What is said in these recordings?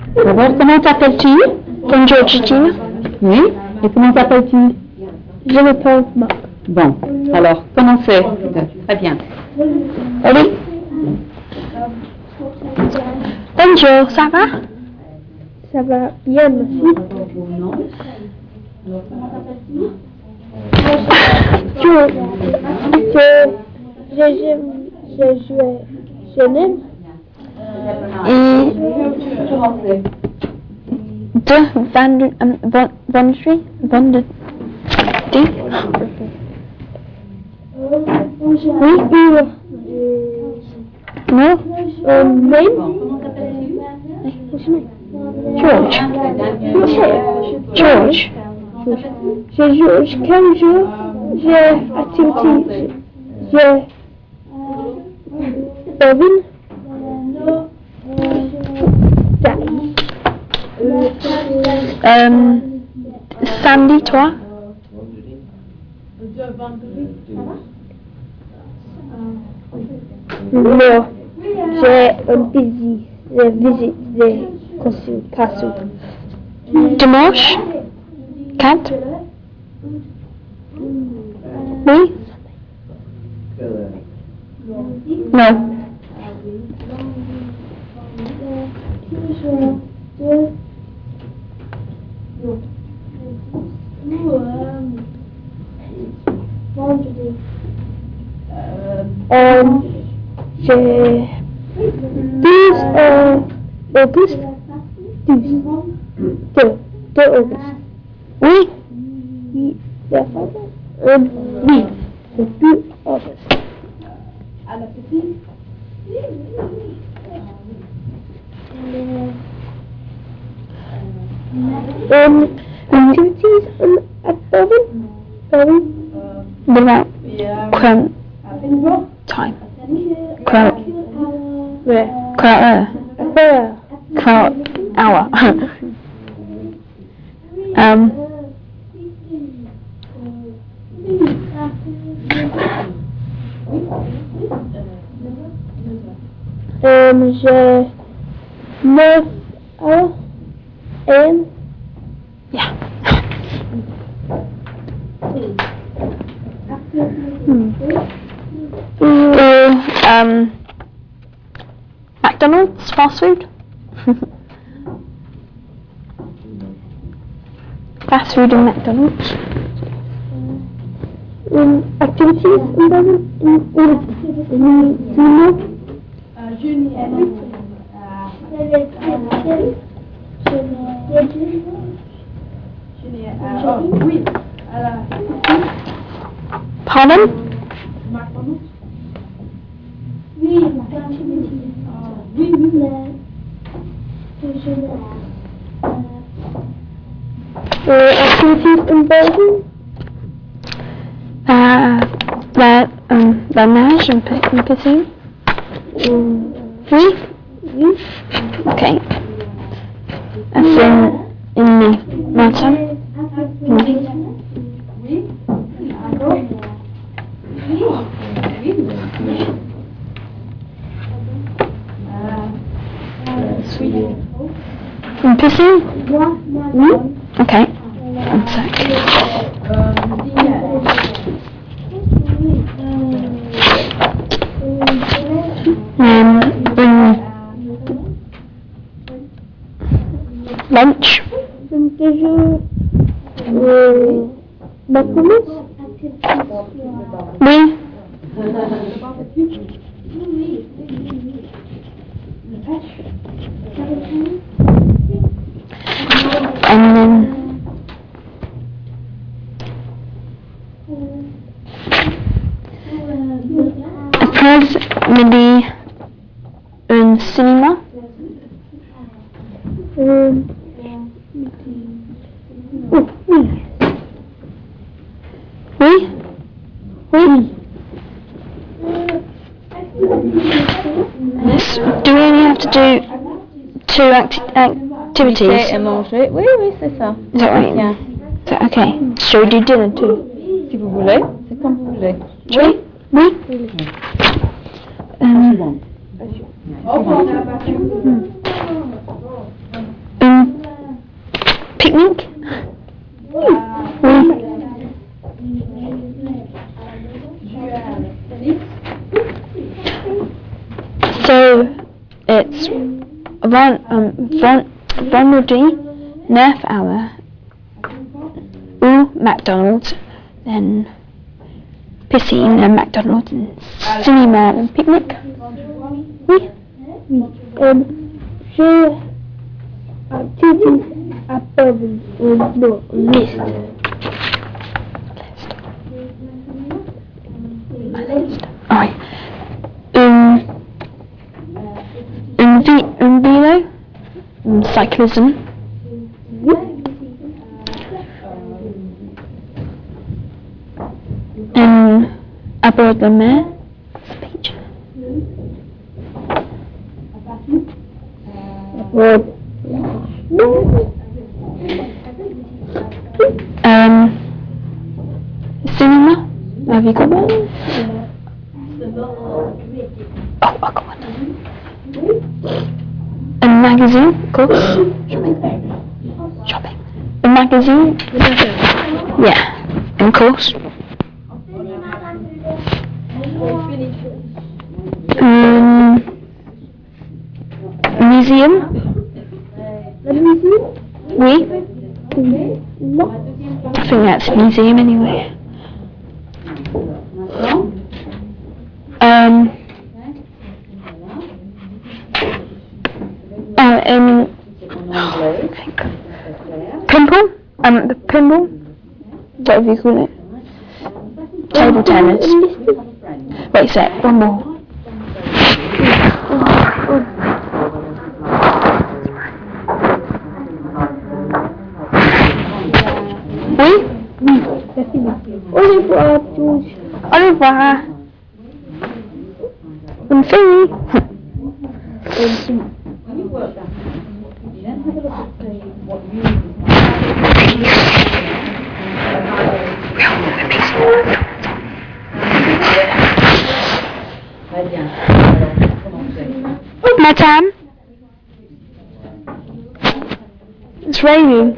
D'abord, comment t'appelles-tu? Bonjour, Justine. Oui. Et comment t'appelles-tu? Je m'appelle Marc. Bon, alors, commencez. Très bien. Allez. Bonjour, ça va? Ça va bien, merci. Je n'aime. Et vendredi? George. George. J'ai George. Quel jour j'ai activité? J'ai Bobin. Sandy, toi? Non, j'ai visite des consultations. Dimanche? 4? Oui? Non. J'ai 12 Auguste. 2 Auguste. Oui. Oui, c'est 2 Auguste. Activities at Bobin? Without time. Hour. J'ai 9 heures AM. Yeah. McDonald's fast food. Fast food in McDonald's. Activities Pardon? Activities in Belgium? La nage en piscine? Oui? Oui? Okay. As in the mountain? In piscine? Oui? Okay. One sec. Lunch? McDonald's? Oui. And then après-midi un cinéma. Oui. Oui. Do we only have to do 2 activities? Et manger. Oui, oui, c'est ça. Is that right? Yeah. So, okay. Shall we do dinner too? Si vous voulez, c'est comme vous voulez. Oui. Oui. Picnic? Oui. So, it's vendredi 9h au McDonald's, then piscine and McDonald's and cinéma and picnic. Oui. J'ai activities above the list. Alright. Un vélo, cyclism. À bord de la mer, speech. Cinéma, have you got that? Oh, I got one. A magazine, of course. Shopping. A magazine? Yeah, of course. Museum? Oui. I think that's a museum anyway. Pimple? The pinball? Whatever you call it. Table tennis. Wait a sec, one more. Oui? Au revoir, George. Au revoir. Une fille. Madame? It's raining.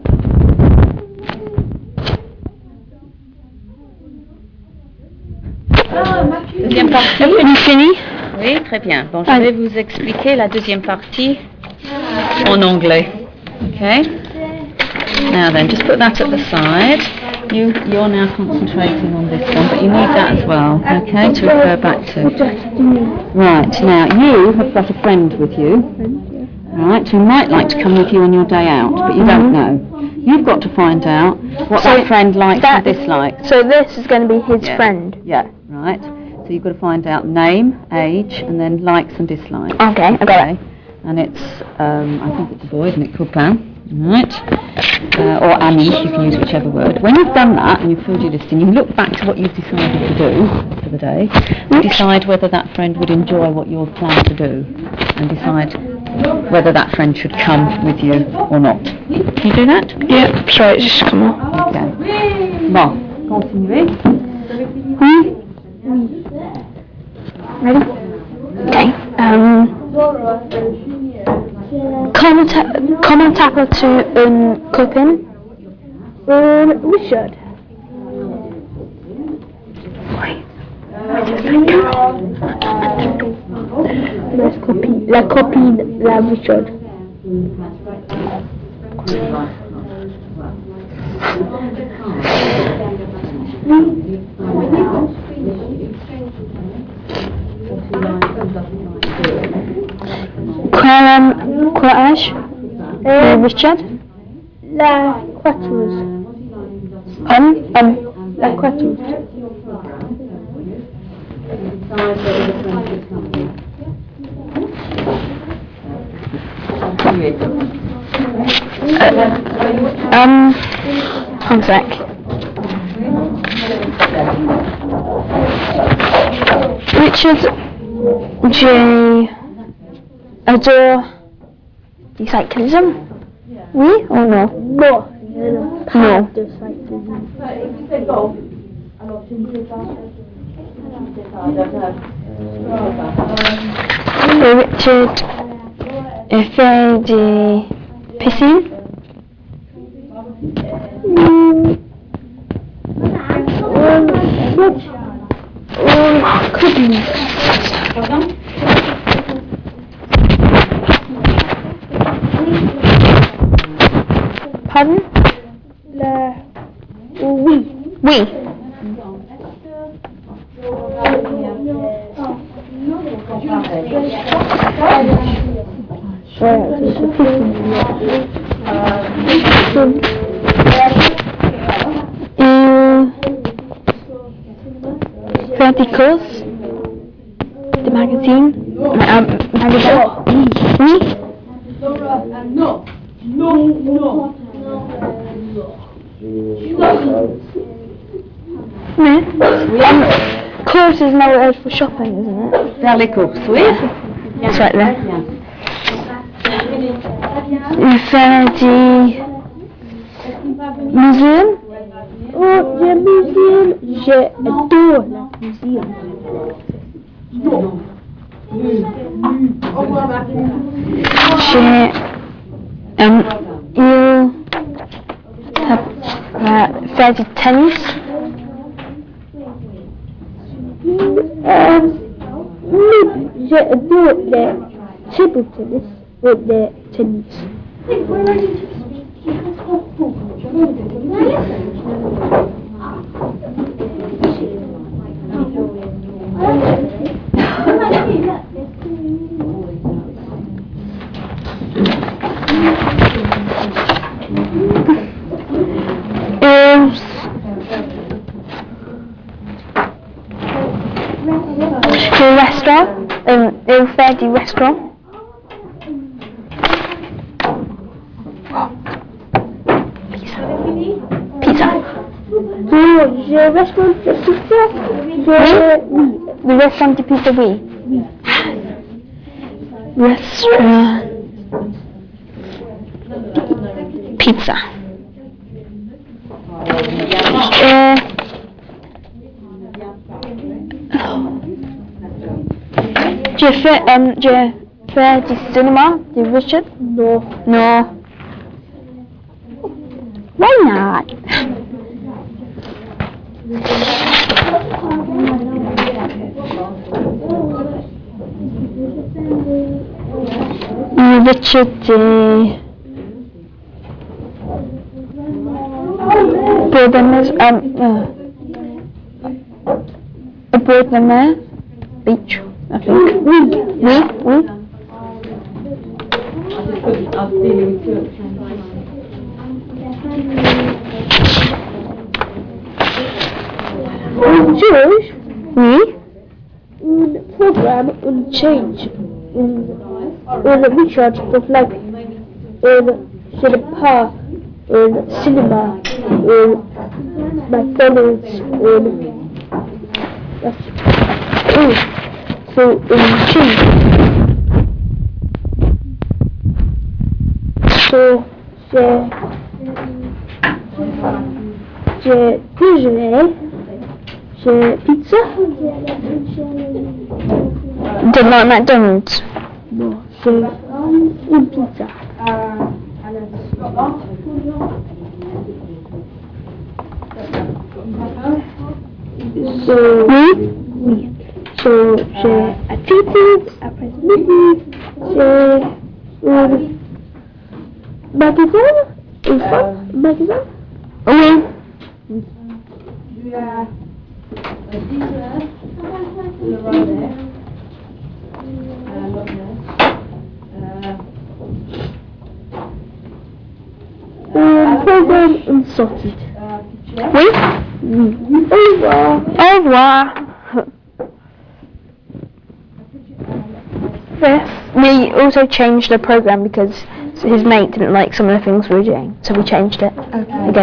Deuxième partie. You fini? Oui, très bien. Bon, je vais vous expliquer la deuxième partie en anglais. Okay? Now then, just put that at the side. You're now concentrating on this one, but you need that as well, okay, to refer back to. Right, now you have got a friend with you, right, who might like to come with you on your day out, but you don't know. You've got to find out what that friend likes and dislikes. So this is going to be his friend? Yeah, right. So you've got to find out name, age, and then likes and dislikes. Okay, I got it. And it's, I think it's a boy, isn't it, copain, right? Or ami, you can use whichever word. When you've done that and you've filled your list in, you look back to what you've decided to do for the day, and decide whether that friend would enjoy what you've planned to do, and decide whether that friend should come with you or not. Can you do that? Yeah, sorry, it's just come on. Okay. Bon, continuez. Oui. Ready? Okay. Comment t'appelles-tu une copine? Richard. Oui. La copine, la Richard. Quel âge? Richard? La quatorze. La quatorze. One sec. Richard J. adore cyclism? Oui or no? No. No. De cyclism. Richard fait des piscines? What? Cookies. Pardon? Oui. Oui. Faire des courses, des magazines, magasin. Oui. Mais, course is another word for shopping, isn't it? Faire les courses, oui. It's right there. Faire des museum. Oh, le museum. J'adore le museum. Faire du tennis. J'adore le table tennis ou le tennis. Le restaurant. Faire du restaurant. Pizza. Oh, je restaurant de pizza. Oui. Le restaurant de pizza, oui. Restaurant. Pizza. Je fais du cinéma, du Richard? No. No. Why not? Richard Bournemouth Beach, I think. Oui. George, Oui. un programme, un change, un recharge of like, chez le parc, un cinéma, un McDonald's, so change. So j'ai déjeuné. J'ai pizza. Did like McDonald's. Non, c'est une pizza. So, oui. So, j'ai activities, après midi, j'ai un magasin, magasin. Oui. Programme unsorted. Oui. Au revoir. Au revoir. Yes. We also changed the program because his mate didn't like some of the things we were doing, so we changed it again.